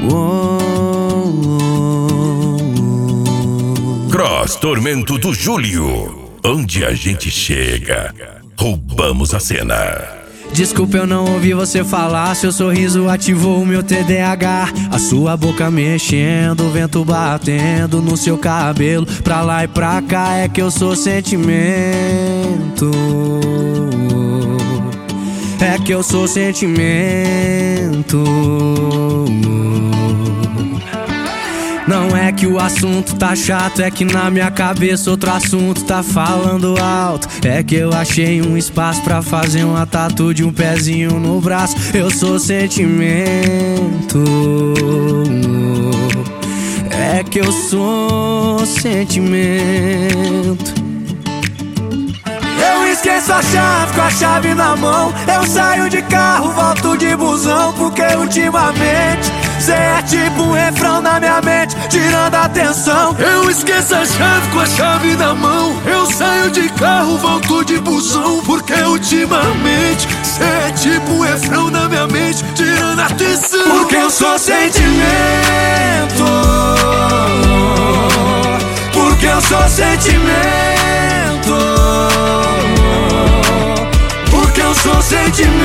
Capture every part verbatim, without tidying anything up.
Cross Tormento do Júlio. Onde a gente chega, roubamos a cena. Desculpa, eu não ouvi você falar. Seu sorriso ativou o meu T D A H. A sua boca mexendo, o vento batendo no seu cabelo. Pra lá e pra cá é que eu sou sentimento. É que eu sou sentimento. Não é que o assunto tá chato, é que na minha cabeça outro assunto tá falando alto. É que eu achei um espaço pra fazer uma tatu de um pezinho no braço. Eu sou sentimento. É que eu sou sentimento. Eu esqueço a chave com a chave na mão. Eu saio de carro, volto de busão, porque ultimamente cê é tipo um refrão na minha mente, tirando a atenção. Eu esqueço a chave com a chave na mão. Eu saio de carro, volto de busão, porque ultimamente cê é tipo um refrão na minha mente, tirando a atenção. Porque eu sou sentimento. Porque eu sou sentimento. Porque eu sou sentimento.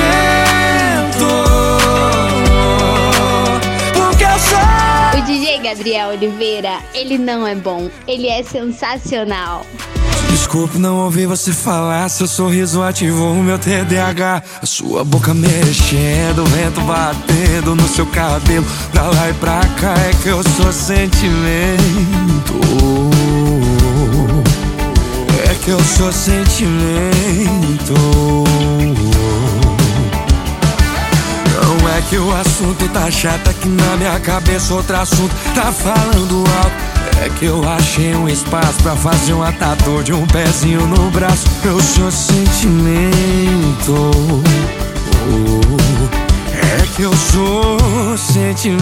O D J Gabriel Oliveira, ele não é bom, ele é sensacional. Desculpe, não ouvi você falar. Seu sorriso ativou o meu T D A H. A sua boca mexendo, o vento batendo no seu cabelo. Pra lá e pra cá é que eu sou sentimento. É que eu sou sentimento. Não é que o assunto tá chato, é que na minha cabeça outro assunto tá falando alto. É que eu achei um espaço pra fazer uma tatu de um pezinho no braço. Eu sou sentimento. É que eu sou sentimento.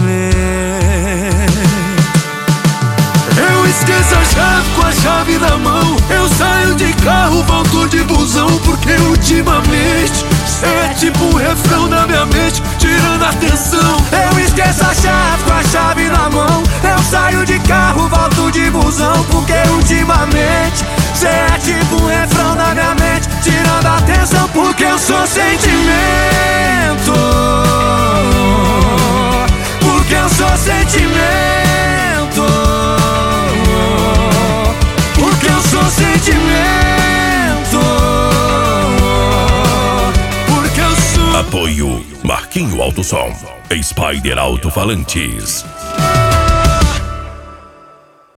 Eu esqueço a chave com a chave na mão. Eu saio de carro, volto de busão, porque ultimamente cê é tipo um refrão na minha mente, tirando a atenção. Eu esqueço a chave com a chave na mão. Eu saio de carro, volto de busão, porque ultimamente cê é tipo um refrão na minha mente, tirando a atenção. Porque eu sou sentimento. Porque eu sou sentimento. Porque eu sou sentimento. Porque eu sou. Apoio Marquinho Alto Som, Spider Alto Falantes.